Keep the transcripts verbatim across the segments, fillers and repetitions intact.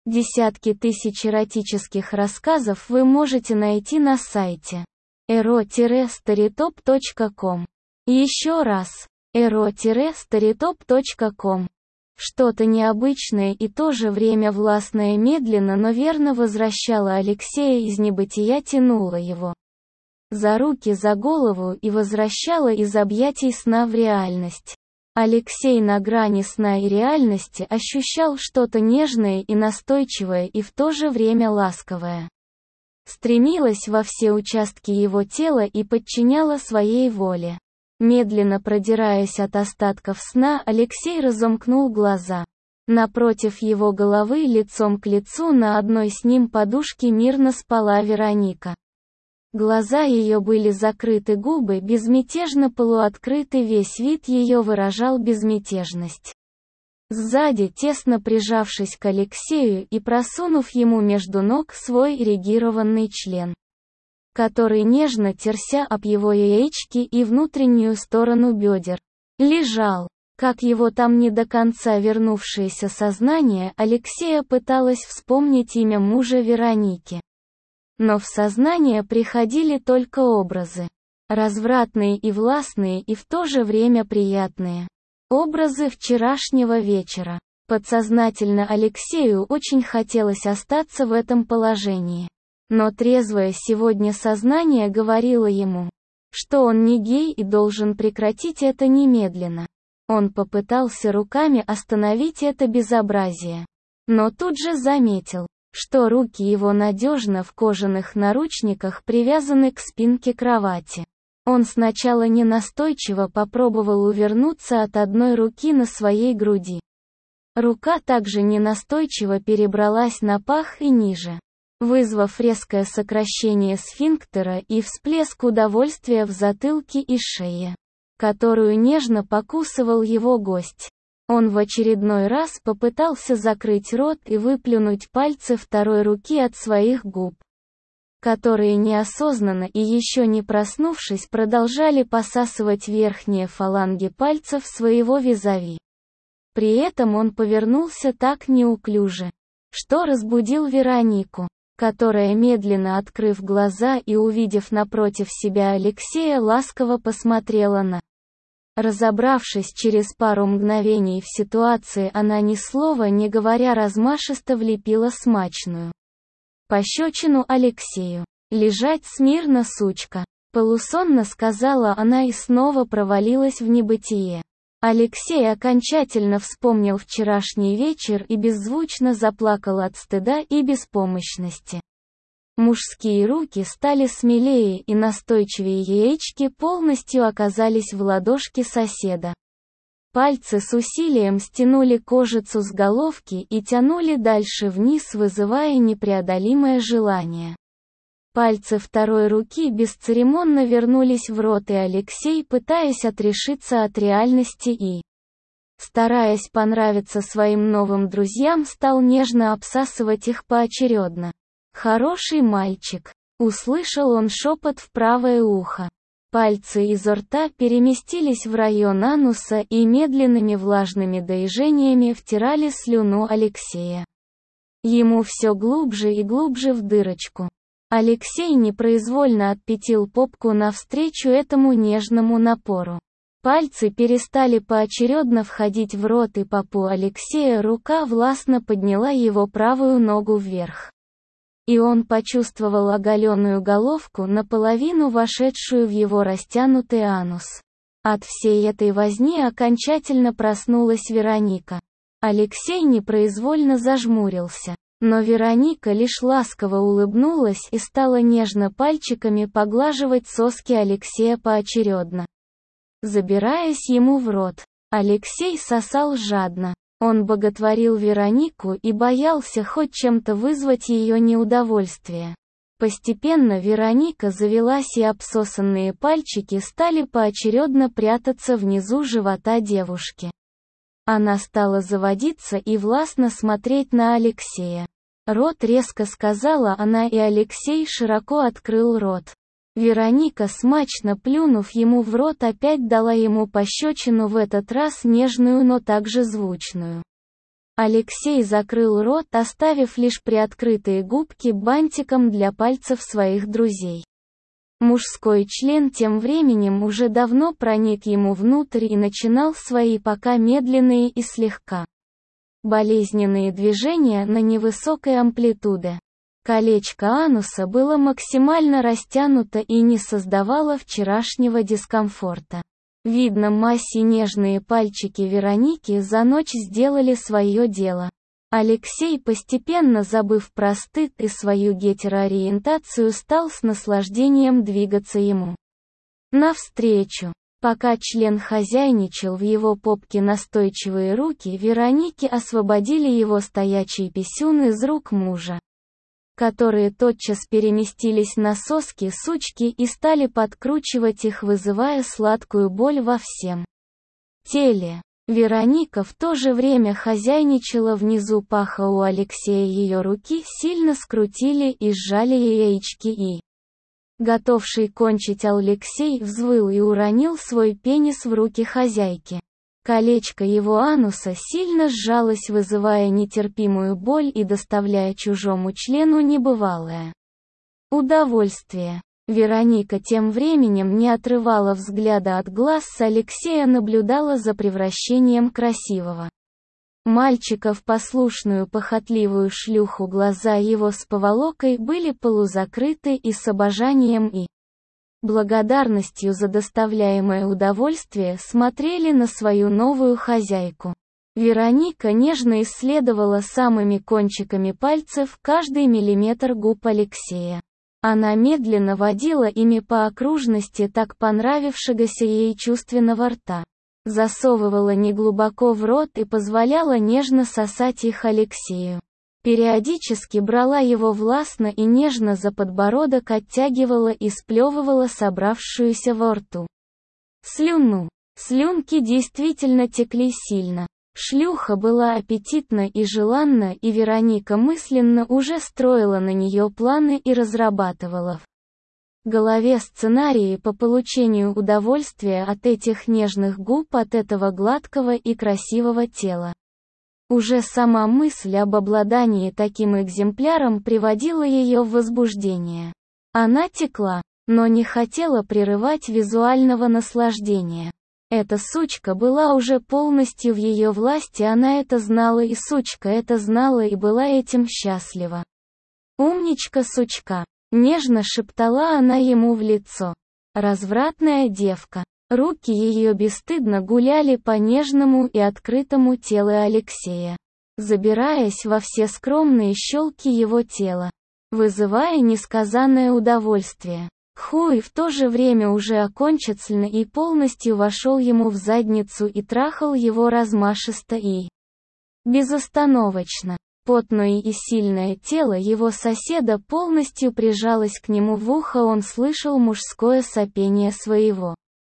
Десятки тысяч эротических рассказов вы можете найти на сайте эро старитоп точка ком. Еще раз, эро старитоп точка ком. Что-то необычное и то же время властное медленно, но верно возвращало Алексея из небытия, тянуло его за руки, за голову и возвращало из объятий сна в реальность. Алексей на грани сна и реальности ощущал что-то нежное и настойчивое и в то же время ласковое. Стремилось во все участки его тела и подчиняло своей воле. Медленно продираясь от остатков сна, Алексей разомкнул глаза. Напротив его головы, лицом к лицу на одной с ним подушке мирно спала Вероника. Глаза ее были закрыты, губы безмятежно полуоткрыты, весь вид ее выражал безмятежность. Сзади, тесно прижавшись к Алексею и просунув ему между ног свой эрегированный член, который нежно терся об его яички и внутреннюю сторону бедер, лежал. Как его там не до конца вернувшееся сознание, Алексея пыталось вспомнить имя мужа Вероники. Но в сознание приходили только образы. Развратные и властные, и в то же время приятные. Образы вчерашнего вечера. Подсознательно Алексею очень хотелось остаться в этом положении. Но трезвое сегодня сознание говорило ему, что он не гей и должен прекратить это немедленно. Он попытался руками остановить это безобразие. Но тут же заметил, что руки его надежно в кожаных наручниках привязаны к спинке кровати. Он сначала ненастойчиво попробовал увернуться от одной руки на своей груди. Рука также ненастойчиво перебралась на пах и ниже, вызвав резкое сокращение сфинктера и всплеск удовольствия в затылке и шее, которую нежно покусывал его гость. Он в очередной раз попытался закрыть рот и выплюнуть пальцы второй руки от своих губ, которые неосознанно и еще не проснувшись продолжали посасывать верхние фаланги пальцев своего визави. При этом он повернулся так неуклюже, что разбудил Веронику, которая, медленно открыв глаза и увидев напротив себя Алексея, ласково посмотрела на. Разобравшись через пару мгновений в ситуации, она ни слова не говоря размашисто влепила смачную пощечину Алексею. «Лежать смирно, сучка!» Полусонно сказала она и снова провалилась в небытие. Алексей окончательно вспомнил вчерашний вечер и беззвучно заплакал от стыда и беспомощности. Мужские руки стали смелее и настойчивее, яички полностью оказались в ладошке соседа. Пальцы с усилием стянули кожицу с головки и тянули дальше вниз, вызывая непреодолимое желание. Пальцы второй руки бесцеремонно вернулись в рот, и Алексей, пытаясь отрешиться от реальности и стараясь понравиться своим новым друзьям, стал нежно обсасывать их поочередно. «Хороший мальчик», — услышал он шепот в правое ухо. Пальцы изо рта переместились в район ануса и медленными влажными движениями втирали слюну Алексея. Ему все глубже и глубже в дырочку. Алексей непроизвольно отпятил попку навстречу этому нежному напору. Пальцы перестали поочередно входить в рот и попу Алексея, рука властно подняла его правую ногу вверх. И он почувствовал оголенную головку, наполовину вошедшую в его растянутый анус. От всей этой возни окончательно проснулась Вероника. Алексей непроизвольно зажмурился. Но Вероника лишь ласково улыбнулась и стала нежно пальчиками поглаживать соски Алексея поочередно, забираясь ему в рот. Алексей сосал жадно. Он боготворил Веронику и боялся хоть чем-то вызвать ее неудовольствие. Постепенно Вероника завелась, и обсосанные пальчики стали поочередно прятаться внизу живота девушки. Она стала заводиться и властно смотреть на Алексея. «Рот», — резко сказала она, и Алексей широко открыл рот. Вероника, смачно плюнув ему в рот, опять дала ему пощечину, в этот раз нежную, но также звучную. Алексей закрыл рот, оставив лишь приоткрытые губки бантиком для пальцев своих друзей. Мужской член тем временем уже давно проник ему внутрь и начинал свои пока медленные и слегка болезненные движения на невысокой амплитуде. Колечко ануса было максимально растянуто и не создавало вчерашнего дискомфорта. Видно, массе нежные пальчики Вероники за ночь сделали свое дело. Алексей, постепенно забыв про стыд и свою гетероориентацию, стал с наслаждением двигаться ему навстречу. Пока член хозяйничал в его попке, настойчивые руки Вероники освободили его стоячий писюн из рук мужа, которые тотчас переместились на соски сучки и стали подкручивать их, вызывая сладкую боль во всем теле. Вероника в то же время хозяйничала внизу паха у Алексея, ее руки сильно скрутили и сжали яички, и готовший кончить Алексей взвыл и уронил свой пенис в руки хозяйки. Колечко его ануса сильно сжалось, вызывая нетерпимую боль и доставляя чужому члену небывалое удовольствие. Вероника тем временем не отрывала взгляда от глаз Алексея, наблюдала за превращением красивого мальчика в послушную похотливую шлюху. Глаза его с поволокой были полузакрыты, и с обожанием и благодарностью за доставляемое удовольствие смотрели на свою новую хозяйку. Вероника нежно исследовала самыми кончиками пальцев каждый миллиметр губ Алексея. Она медленно водила ими по окружности так понравившегося ей чувственного рта, засовывала неглубоко в рот и позволяла нежно сосать их Алексею. Периодически брала его властно и нежно за подбородок, оттягивала и сплевывала собравшуюся во рту слюну. Слюнки действительно текли сильно. Шлюха была аппетитна и желанна, и Вероника мысленно уже строила на нее планы и разрабатывала в голове сценарии по получению удовольствия от этих нежных губ, от этого гладкого и красивого тела. Уже сама мысль об обладании таким экземпляром приводила ее в возбуждение. Она текла, но не хотела прерывать визуального наслаждения. Эта сучка была уже полностью в ее власти, она это знала, и сучка это знала и была этим счастлива. «Умничка, сучка!» — нежно шептала она ему в лицо. Развратная девка. Руки ее бесстыдно гуляли по нежному и открытому телу Алексея, забираясь во все скромные щелки его тела, вызывая несказанное удовольствие. Хуй в то же время уже окончательно и полностью вошел ему в задницу и трахал его размашисто и безостановочно. Потное и сильное тело его соседа полностью прижалось к нему в ухо, он слышал мужское сопение своего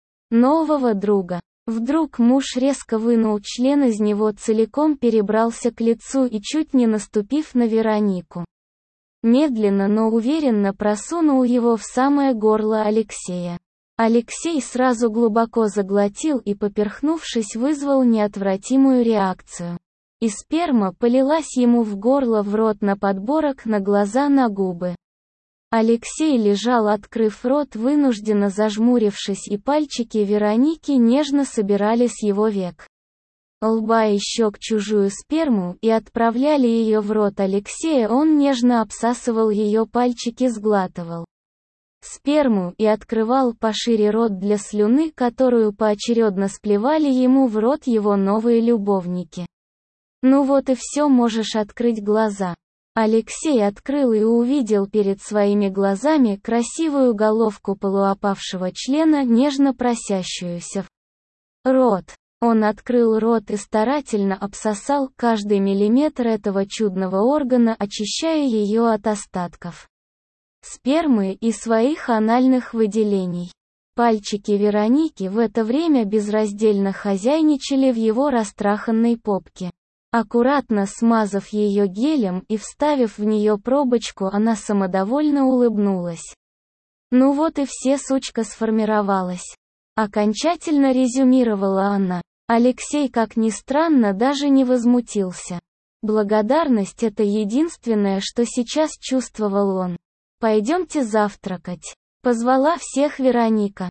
нового друга. Вдруг муж резко вынул член из него, целиком перебрался к лицу и, чуть не наступив на Веронику, медленно, но уверенно просунул его в самое горло Алексея. Алексей сразу глубоко заглотил и, поперхнувшись, вызвал неотвратимую реакцию. И сперма полилась ему в горло, в рот, на подборок, на глаза, на губы. Алексей лежал, открыв рот, вынужденно зажмурившись, и пальчики Вероники нежно собирали с его век, лба и щек чужую сперму и отправляли ее в рот Алексея. Он нежно обсасывал ее пальчики, сглатывал сперму и открывал пошире рот для слюны, которую поочередно сплевали ему в рот его новые любовники. «Ну вот и все, можешь открыть глаза». Алексей открыл и увидел перед своими глазами красивую головку полуопавшего члена, нежно просящуюся в рот. Он открыл рот и старательно обсосал каждый миллиметр этого чудного органа, очищая ее от остатков спермы и своих анальных выделений. Пальчики Вероники в это время безраздельно хозяйничали в его растраханной попке. Аккуратно смазав ее гелем и вставив в нее пробочку, она самодовольно улыбнулась. «Ну вот и все, сучка сформировалась». Окончательно резюмировала она. Алексей, как ни странно, даже не возмутился. Благодарность — это единственное, что сейчас чувствовал он. «Пойдемте завтракать», — позвала всех Вероника.